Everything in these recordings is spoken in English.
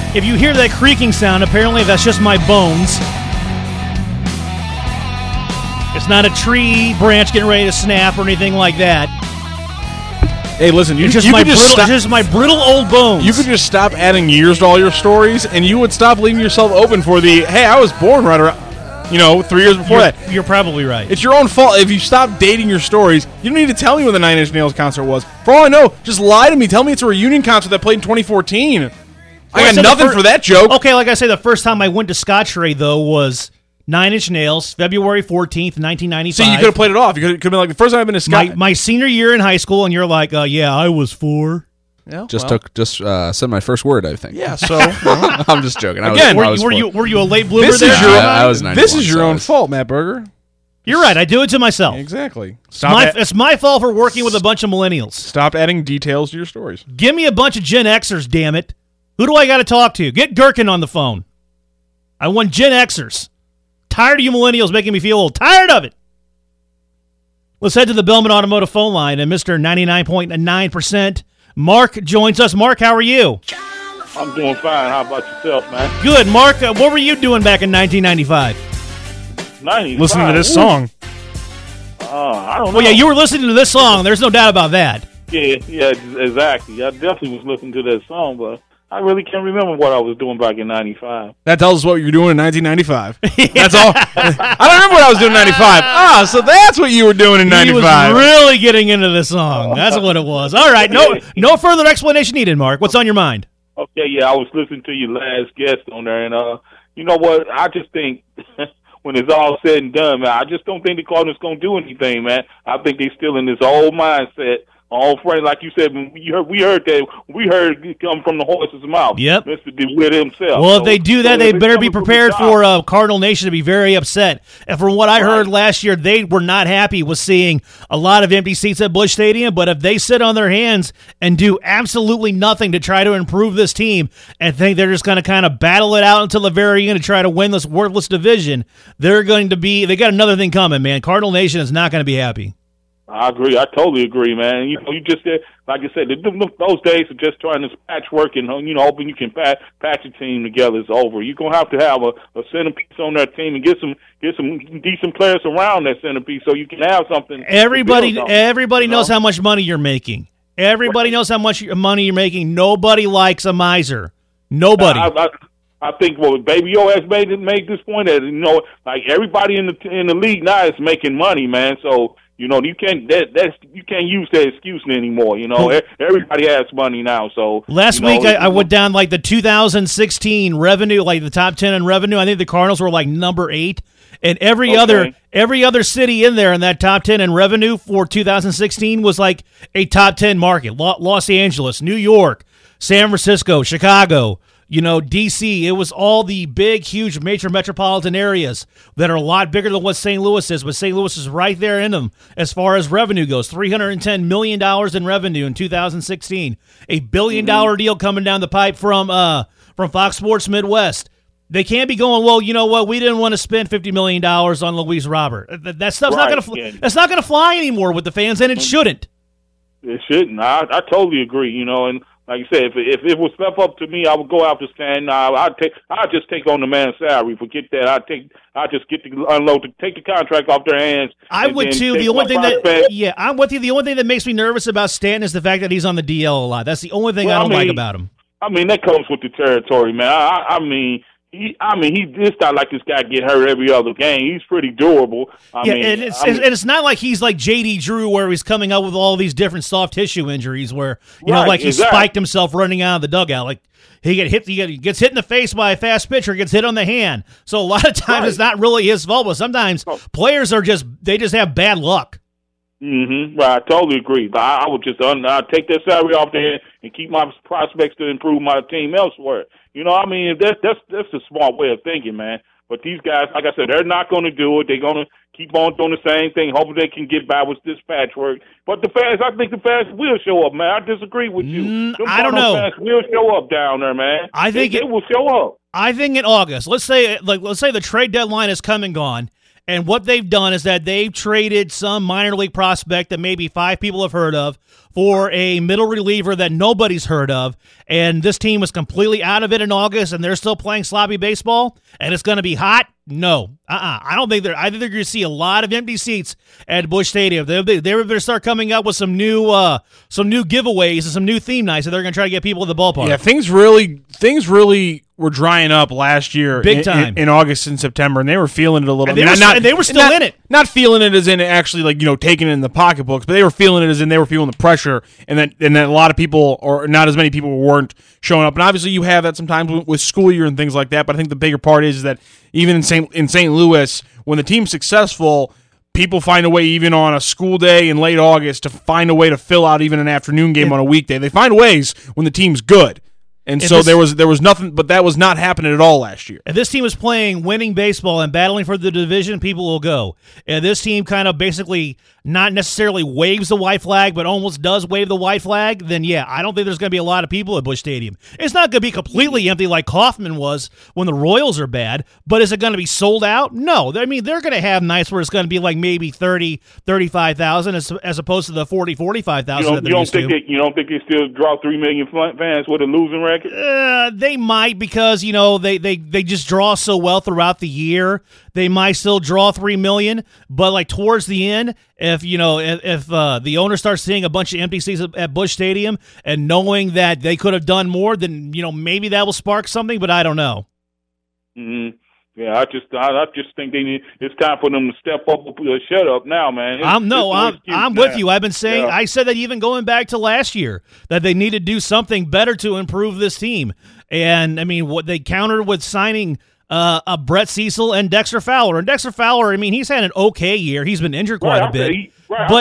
If you hear that creaking sound, apparently that's just my bones. It's not a tree branch getting ready to snap or anything like that. Hey, listen, It's just my brittle old bones. You could just stop adding years to all your stories, and you would stop leaving yourself open for the, hey, I was born right around, 3 years before that. You're probably right. It's your own fault. If you stop dating your stories, you don't need to tell me when the Nine Inch Nails concert was. For all I know, just lie to me. Tell me it's a reunion concert that played in 2014. I got nothing for that joke. Okay, like I say, the first time I went to Scottrade, though, was Nine Inch Nails, February 14th, 1995. See, you could have played it off. You could have been like, the first time I've been to Scottrade. My senior year in high school, and you're like, yeah, I was 4. Yeah, said my first word, I think. Yeah, so I'm just joking. Were you a late bloomer this there? I was 91, this is your own fault, Matt Berger. You're right. I do it to myself. Exactly. It's my fault for working with a bunch of millennials. Stop adding details to your stories. Give me a bunch of Gen Xers, damn it. Who do I got to talk to? Get Gherkin on the phone. I want Gen Xers. Tired of you millennials making me feel old. Tired of it. Let's head to the Bellman Automotive phone line, and Mr. 99.9%, Mark joins us. Mark, how are you? I'm doing fine. How about yourself, man? Good. Mark, what were you doing back in 1995? 95? Listening to this song. I don't know. Well, yeah, you were listening to this song. There's no doubt about that. Yeah, exactly. I definitely was listening to that song, but I really can't remember what I was doing back in 95. That tells us what you were doing in 1995. That's all. I don't remember what I was doing in 95. So that's what you were doing in 95. He was really getting into the song. That's what it was. All right, no further explanation needed, Mark. What's on your mind? Okay, yeah, I was listening to your last guest on there, and you know what? I just think when it's all said and done, man, I just don't think the Cardinals going to do anything, man. I think they're still in this old mindset. All friend, like you said, we heard it come from the horse's mouth. Yep. Mr. DeWitt himself. Well, if they do that, they better be prepared for Cardinal Nation to be very upset. And from what I heard last year, they were not happy with seeing a lot of empty seats at Busch Stadium. But if they sit on their hands and do absolutely nothing to try to improve this team and think they're just going to kind of battle it out until the very end to try to win this worthless division, they got another thing coming, man. Cardinal Nation is not going to be happy. I agree. I totally agree, man. You just said, like I said, those days of just trying to patchwork and hoping you can patch a team together is over. You're gonna have to have a centerpiece on that team and get some decent players around that centerpiece so you can have something. Everybody knows how much money you're making. Everybody knows how much money you're making. Nobody likes a miser. Nobody. I think Baby O has made this point that like everybody in the league now is making money, man. So. You can't use that excuse anymore. Everybody has money now. So last week I went down like the 2016 revenue, like the top 10 in revenue. I think the Cardinals were like number 8, and every other city in there in that top 10 in revenue for 2016 was like a top 10 market. Los Angeles, New York, San Francisco, Chicago. D.C., it was all the big, huge major metropolitan areas that are a lot bigger than what St. Louis is, but St. Louis is right there in them as far as revenue goes. $310 million in revenue in 2016. A $1 billion deal coming down the pipe from Fox Sports Midwest. They can't be going, well, you know what, we didn't want to spend $50 million on Luis Robert. That stuff's not going to fly anymore with the fans, and it shouldn't. It shouldn't. I totally agree, and like you said, if it was left up to me, I would go out to stand. I'd just take on the man's salary. Forget that. I'd just get to unload, take the contract off their hands. I would too. The only thing I'm with you. The only thing that makes me nervous about Stanton is the fact that he's on the DL a lot. That's the only thing I don't like about him. I mean, that comes with the territory, man. I mean, it's not like this guy get hurt every other game. He's pretty durable. And it's not like he's like J.D. Drew, where he's coming up with all these different soft tissue injuries, where he spiked himself running out of the dugout. Like he gets hit in the face by a fast pitcher, gets hit on the hand. So a lot of times it's not really his fault, but sometimes players are just have bad luck. Mm-hmm. Right, I totally agree. But I would just I'd take that salary off there and keep my prospects to improve my team elsewhere. That's a smart way of thinking, man. But these guys, like I said, they're not going to do it. They're going to keep on doing the same thing, hoping they can get by with this patchwork. But I think the fans will show up, man. I disagree with you. I don't know. Fans will show up down there, man. I think it will show up. I think in August, let's say the trade deadline is come and gone, And what they've done is that they've traded some minor league prospect that maybe 5 people have heard of for a middle reliever that nobody's heard of. And this team was completely out of it in August, and they're still playing sloppy baseball, and it's going to be hot. No, I don't think I think they're going to see a lot of empty seats at Busch Stadium. They're going to start coming up with some new giveaways and some new theme nights that they're going to try to get people to the ballpark. Yeah, things really were drying up last year, big time in August and September, and they were feeling it a little. And they were still in it. Not feeling it as in actually taking it in the pocketbooks, but they were feeling it as in they were feeling the pressure, and that a lot of people, or not as many people, weren't showing up. And obviously, you have that sometimes with school year and things like that. But I think the bigger part is that even in St. Louis, when the team's successful, people find a way, even on a school day in late August, to find a way to fill out even an afternoon game on a weekday. They find ways when the team's good. And so there was nothing, but that was not happening at all last year. If this team is playing winning baseball and battling for the division, people will go. And this team kind of basically not necessarily waves the white flag, but almost does wave the white flag, then yeah, I don't think there's going to be a lot of people at Busch Stadium. It's not going to be completely empty like Kauffman was when the Royals are bad, but is it going to be sold out? No. I mean, they're going to have nights where it's going to be like maybe 30, 35,000 as opposed to the 40, 45,000 that they're used to. You don't think they still draw 3 million fans with a losing record? They might, because they just draw so well throughout the year. They might still draw 3 million, but like towards the end, if the owner starts seeing a bunch of empty seats at Busch Stadium and knowing that they could have done more, then maybe that will spark something. But I don't know. Mm-hmm. Yeah, I just think it's time for them to step up or shut up now, man. I'm with you. I've been saying, I said that even going back to last year, that they need to do something better to improve this team. And I mean, what they countered with signing a Brett Cecil and Dexter Fowler. And Dexter Fowler, I mean, he's had an okay year. He's been injured quite a bit.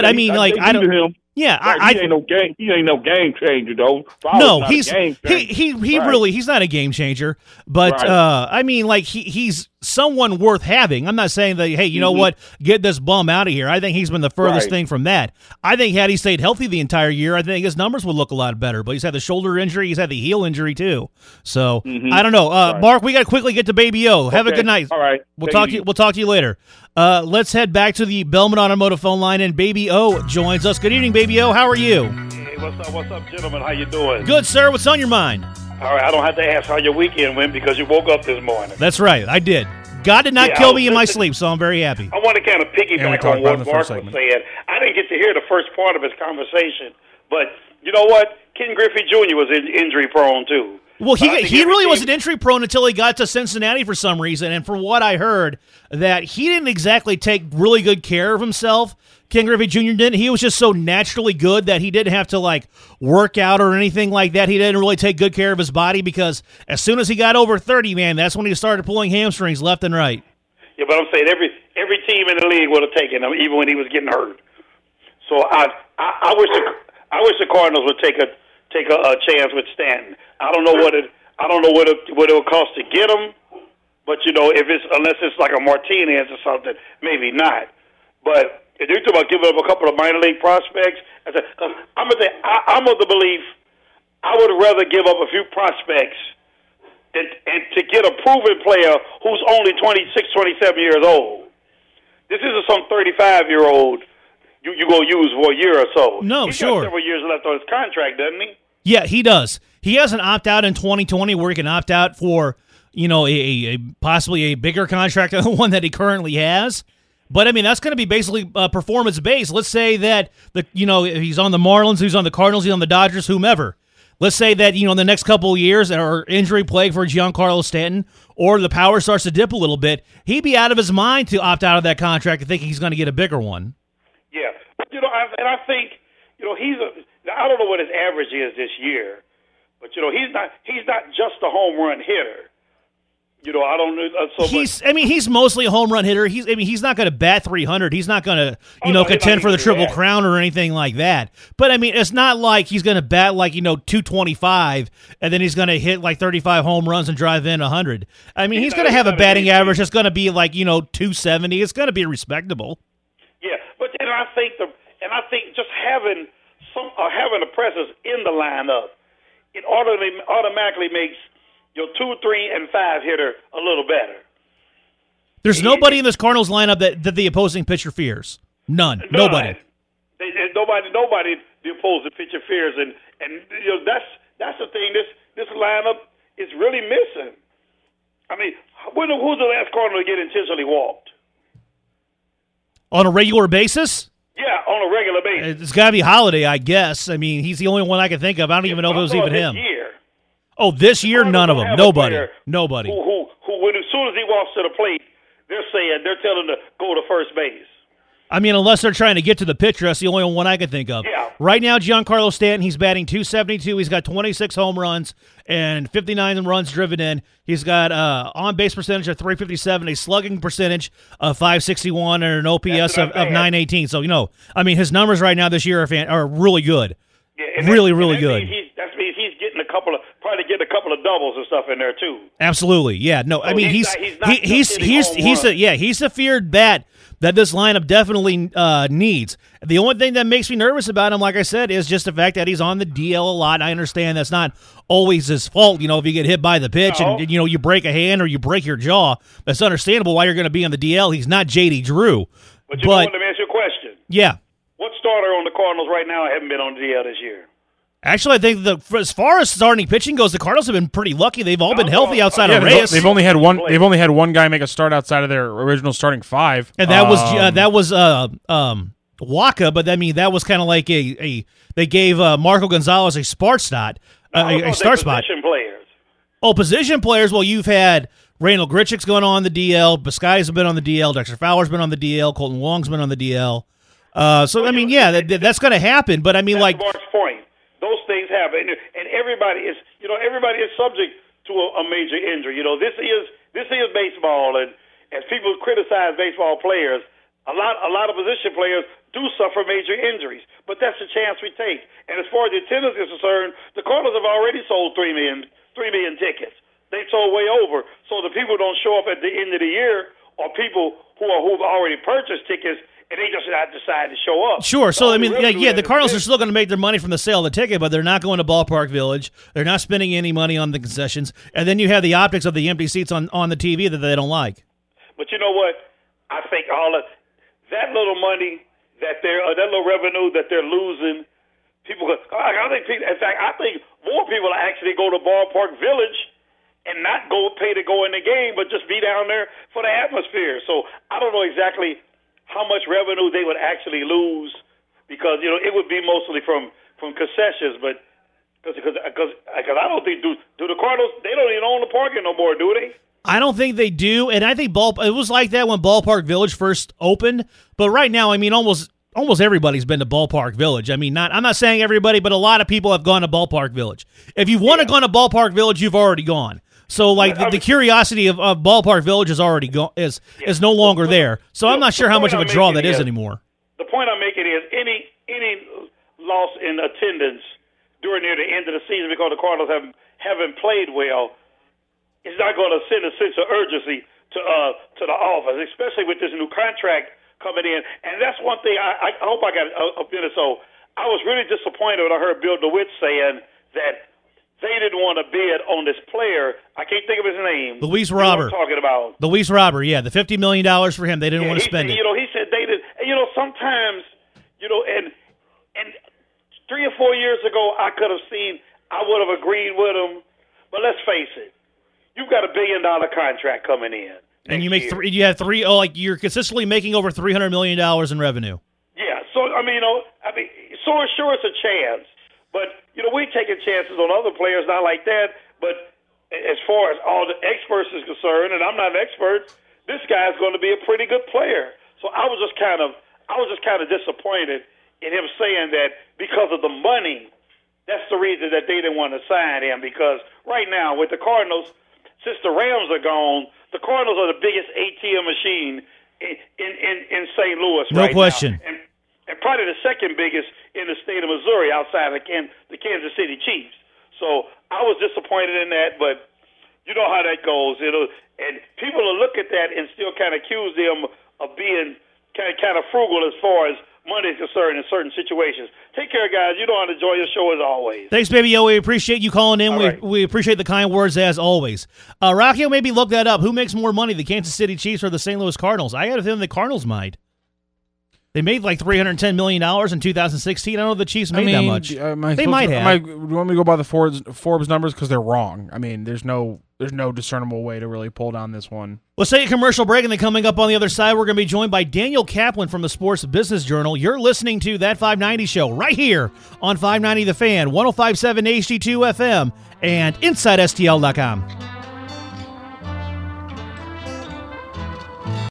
I don't. Him. Yeah, he ain't no game changer though. Fowler's no, not he's a game changer. really he's not a game changer. But I mean, like he's someone worth having. I'm not saying that, hey, you know what, get this bum out of here. I think he's been the furthest thing from that. I think had he stayed healthy the entire year, I think his numbers would look a lot better. But he's had the shoulder injury, he's had the heel injury too. So I don't know. Mark, we got to quickly get to Baby O. Have a good night. All right, we'll talk to you later. Let's head back to the Belmont Automotive phone line, and Baby O joins us. Good evening, Baby O. How are you? Hey, what's up, gentlemen? How you doing? Good, sir. What's on your mind? All right, I don't have to ask how your weekend went because you woke up this morning. That's right, I did. God did not kill me in my sleep, so I'm very happy. I want to kind of piggyback on what Mark was saying. I didn't get to hear the first part of his conversation, but you know what? Ken Griffey Jr. was injury prone too. Well, he really wasn't injury prone until he got to Cincinnati for some reason, and from what I heard, that he didn't exactly take really good care of himself. Ken Griffey Jr. didn't. He was just so naturally good that he didn't have to like work out or anything like that. He didn't really take good care of his body, because as soon as he got over 30, man, that's when he started pulling hamstrings left and right. Yeah, but I'm saying every team in the league would have taken him, even when he was getting hurt. So I wish the Cardinals would take a chance with Stanton. I don't know what it would cost to get him, but unless it's like a Martinez or something, maybe not. But if you're talking about giving up a couple of minor league prospects, I'm of the belief I would rather give up a few prospects and to get a proven player who's only 26, 27 years old. This isn't some 35-year-old you go use for a year or so. No, He's sure. got several years left on his contract, doesn't he? Yeah, he does. He has an opt-out in 2020 where he can opt out for, possibly a bigger contract than the one that he currently has. But, I mean, that's going to be basically performance-based. Let's say that, if he's on the Marlins, he's on the Cardinals, he's on the Dodgers, whomever. Let's say that, in the next couple of years, or injury plague for Giancarlo Stanton, or the power starts to dip a little bit, he'd be out of his mind to opt out of that contract and thinking he's going to get a bigger one. Yeah. But, I think, I don't know what his average is this year, but, he's not just a home run hitter. I don't know. He's mostly a home run hitter. He's not going to bat 300. He's not going to, contend for the Triple Crown or anything like that. But, it's not like he's going to bat 225, and then he's going to hit 35 home runs and drive in 100. He's going to have a batting average that's going to be 270. It's going to be respectable. Yeah, but then I think just having a presence in the lineup, it automatically makes your 2, 3, and 5 hitter a little better. There's nobody in this Cardinals lineup that the opposing pitcher fears. None. Nobody. Nobody the opposing pitcher fears, and that's the thing. This lineup is really missing. I mean, who's the last Cardinal to get intentionally walked? On a regular basis? Yeah, on a regular basis. It's got to be Holiday, I guess. I mean, he's the only one I can think of. I don't even know if it was even him. Year. Oh, this year, none of them. Nobody. Nobody. Who when as soon as he walks to the plate, they're telling him to go to first base. I mean, unless they're trying to get to the pitcher, that's the only one I can think of. Yeah. Right now, Giancarlo Stanton, he's batting .272. He's got 26 home runs and 59 runs driven in. He's got on-base percentage of .357, a slugging percentage of .561, and an OPS of .918. So, I mean, his numbers right now this year are really good. Yeah, really good. That means he's getting probably getting a couple of doubles and stuff in there too. Absolutely, yeah. No, I mean he's a feared bat that this lineup definitely needs. The only thing that makes me nervous about him, like I said, is just the fact that he's on the DL a lot. I understand that's not always his fault. If you get hit by the pitch and you break a hand or you break your jaw, that's understandable why you're going to be on the DL. He's not J.D. Drew. But let me ask you a question. Yeah. What starter on the Cardinals right now haven't been on the DL this year? Actually, I think as far as starting pitching goes, the Cardinals have been pretty lucky. They've all been healthy outside of Reyes. They've only had one guy make a start outside of their original starting five, and that was Waka. But I mean, that was kind of like they gave Marco Gonzalez a start spot. Position players. Oh, position players. Well, you've had Randall Grichuk's going on the DL. Biscay's been on the DL. Dexter Fowler's been on the DL. Colton Wong's been on the DL. I mean, yeah, that's going to happen. But I mean, that's Mark's point. Those things happen, and everybody is subject to a major injury. This is baseball, and as people criticize baseball players, a lot of position players do suffer major injuries. But that's the chance we take. And as far as the attendance is concerned, the Cardinals have already sold 3 million tickets. They sold way over, so the people don't show up at the end of the year, or people who've already purchased tickets. And they just decide to show up. Sure. So, I mean, the Cardinals are still going to make their money from the sale of the ticket, but they're not going to Ballpark Village. They're not spending any money on the concessions. And then you have the optics of the empty seats on the TV that they don't like. But you know what? I think all of that little money, that little revenue that they're losing, in fact, I think more people actually go to Ballpark Village and not pay to go in the game, but just be down there for the atmosphere. So I don't know exactly how much revenue they would actually lose, because it would be mostly from concessions, but because I don't think do the Cardinals, they don't even own the parking no more, do they? I don't think they do, and I think it was like that when Ballpark Village first opened. But right now, I mean, almost everybody's been to Ballpark Village. I mean, I'm not saying everybody, but a lot of people have gone to Ballpark Village. If you want to go to Ballpark Village, you've already gone. So, the curiosity of Ballpark Village is already is no longer there. So I'm not sure how much of a draw that is anymore. The point I'm making is any loss in attendance near the end of the season because the Cardinals haven't played well, it's not going to send a sense of urgency to the office, especially with this new contract coming in. And that's one thing. I hope I got a minute. So I was really disappointed when I heard Bill DeWitt saying that they didn't want to bid on this player. I can't think of his name. Luis Robert. Talking about Luis Robert, yeah, the $50 million for him. They didn't want to spend it. He said they did. And, sometimes, and 3 or 4 years ago, I could have seen, I would have agreed with him. But let's face it, you've got $1 billion contract coming in. And you make three. You have three. Oh, like you're consistently making over $300 million in revenue. Yeah. So so sure it's a chance. But, we're taking chances on other players, not like that. But as far as all the experts is concerned, and I'm not an expert, this guy's going to be a pretty good player. So I was just kind of disappointed in him saying that because of the money, that's the reason that they didn't want to sign him. Because right now with the Cardinals, since the Rams are gone, the Cardinals are the biggest ATM machine in St. Louis right now. No question. And probably the second biggest in the state of Missouri outside of the Kansas City Chiefs. So I was disappointed in that, but you know how that goes. And people will look at that and still kind of accuse them of being kind of frugal as far as money is concerned in certain situations. Take care, guys. You know how to enjoy your show as always. Thanks, Baby O. We appreciate you calling in. All right. We appreciate the kind words as always. Rocky, maybe look that up. Who makes more money, the Kansas City Chiefs or the St. Louis Cardinals? I got a feeling the Cardinals might. They made like $310 million in 2016. I don't know if the Chiefs made that much. They might have. Do you want me to go by the Forbes numbers? Because they're wrong. I mean, there's no discernible way to really pull down this one. Let's take a commercial break, and then coming up on the other side, we're going to be joined by Daniel Kaplan from the Sports Business Journal. You're listening to That 590 Show right here on 590 The Fan, 105.7 HD2 FM, and InsideSTL.com.